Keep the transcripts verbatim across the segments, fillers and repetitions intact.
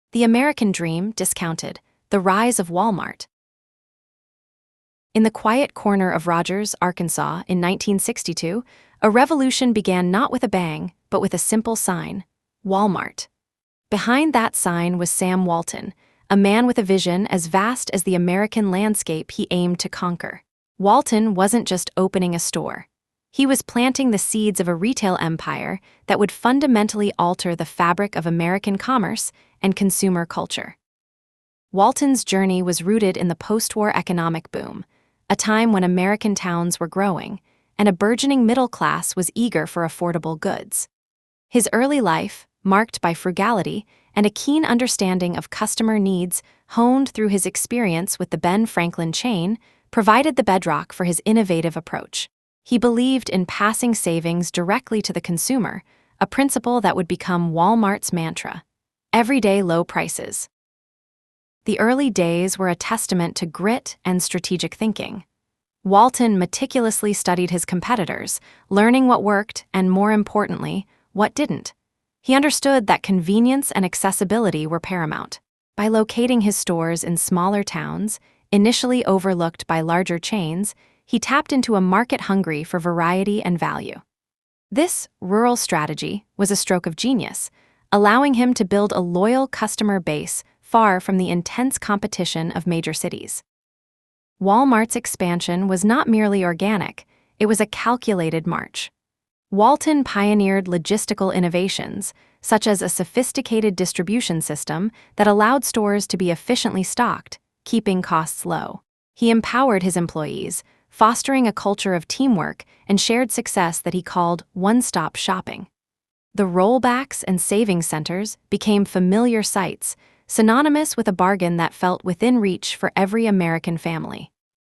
The American Dream Discounted, The Rise of Walmart. In the quiet corner of Rogers, Arkansas, in nineteen sixty-two, a revolution began not with a bang, but with a simple sign: Walmart. Behind that sign was Sam Walton, a man with a vision as vast as the American landscape he aimed to conquer. Walton wasn't just opening a store. He was planting the seeds of a retail empire that would fundamentally alter the fabric of American commerce and consumer culture. Walton's journey was rooted in the post-war economic boom, a time when American towns were growing, and a burgeoning middle class was eager for affordable goods. His early life, marked by frugality and a keen understanding of customer needs honed through his experience with the Ben Franklin chain, provided the bedrock for his innovative approach. He believed in passing savings directly to the consumer, a principle that would become Walmart's mantra: everyday low prices. The early days were a testament to grit and strategic thinking. Walton meticulously studied his competitors, learning what worked and, more importantly, what didn't. He understood that convenience and accessibility were paramount. By locating his stores in smaller towns, initially overlooked by larger chains, he tapped into a market hungry for variety and value. This rural strategy was a stroke of genius, allowing him to build a loyal customer base far from the intense competition of major cities. Walmart's expansion was not merely organic, it was a calculated march. Walton pioneered logistical innovations, such as a sophisticated distribution system that allowed stores to be efficiently stocked, keeping costs low. He empowered his employees, fostering a culture of teamwork and shared success that he called one-stop shopping. The rollbacks and savings centers became familiar sights, synonymous with a bargain that felt within reach for every American family.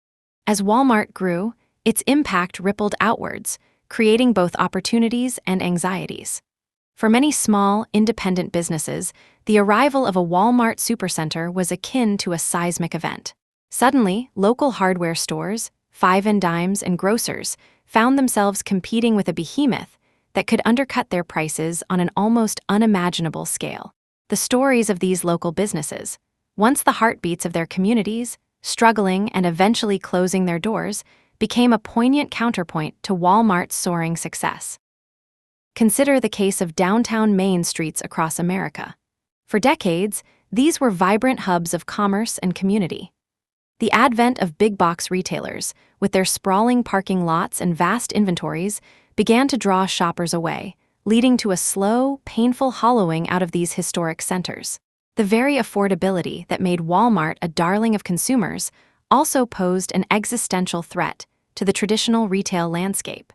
As Walmart grew, its impact rippled outwards, creating both opportunities and anxieties. For many small, independent businesses, the arrival of a Walmart supercenter was akin to a seismic event. Suddenly, local hardware stores, five and dimes, and grocers found themselves competing with a behemoth that could undercut their prices on an almost unimaginable scale. The stories of these local businesses, once the heartbeats of their communities, struggling and eventually closing their doors, became a poignant counterpoint to Walmart's soaring success. Consider the case of downtown Main streets across America. For decades, these were vibrant hubs of commerce and community. The advent of big-box retailers, with their sprawling parking lots and vast inventories, began to draw shoppers away, leading to a slow, painful hollowing out of these historic centers. The very affordability that made Walmart a darling of consumers also posed an existential threat to the traditional retail landscape.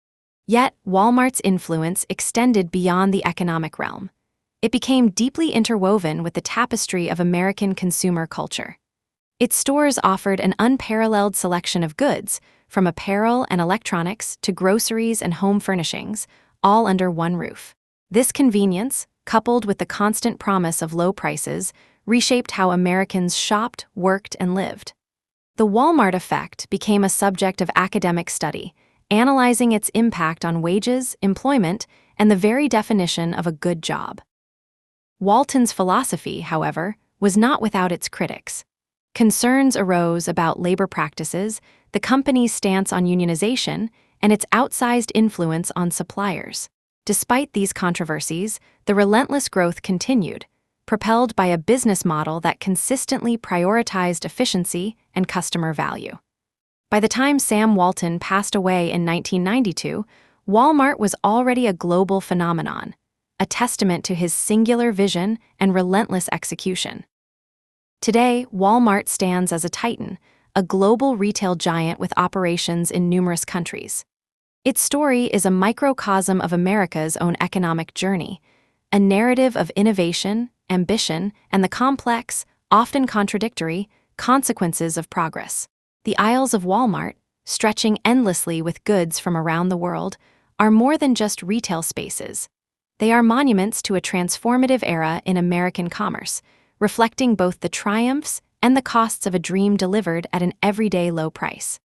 Yet, Walmart's influence extended beyond the economic realm. It became deeply interwoven with the tapestry of American consumer culture. Its stores offered an unparalleled selection of goods, from apparel and electronics to groceries and home furnishings, all under one roof. This convenience, coupled with the constant promise of low prices, reshaped how Americans shopped, worked, and lived. The Walmart effect became a subject of academic study, analyzing its impact on wages, employment, and the very definition of a good job. Walton's philosophy, however, was not without its critics. Concerns arose about labor practices, the company's stance on unionization, and its outsized influence on suppliers. Despite these controversies, the relentless growth continued, propelled by a business model that consistently prioritized efficiency and customer value. By the time Sam Walton passed away in nineteen ninety-two, Walmart was already a global phenomenon, a testament to his singular vision and relentless execution. Today, Walmart stands as a titan, a global retail giant with operations in numerous countries. Its story is a microcosm of America's own economic journey, a narrative of innovation, ambition, and the complex, often contradictory, consequences of progress. The aisles of Walmart, stretching endlessly with goods from around the world, are more than just retail spaces. They are monuments to a transformative era in American commerce, reflecting both the triumphs and the costs of a dream delivered at an everyday low price.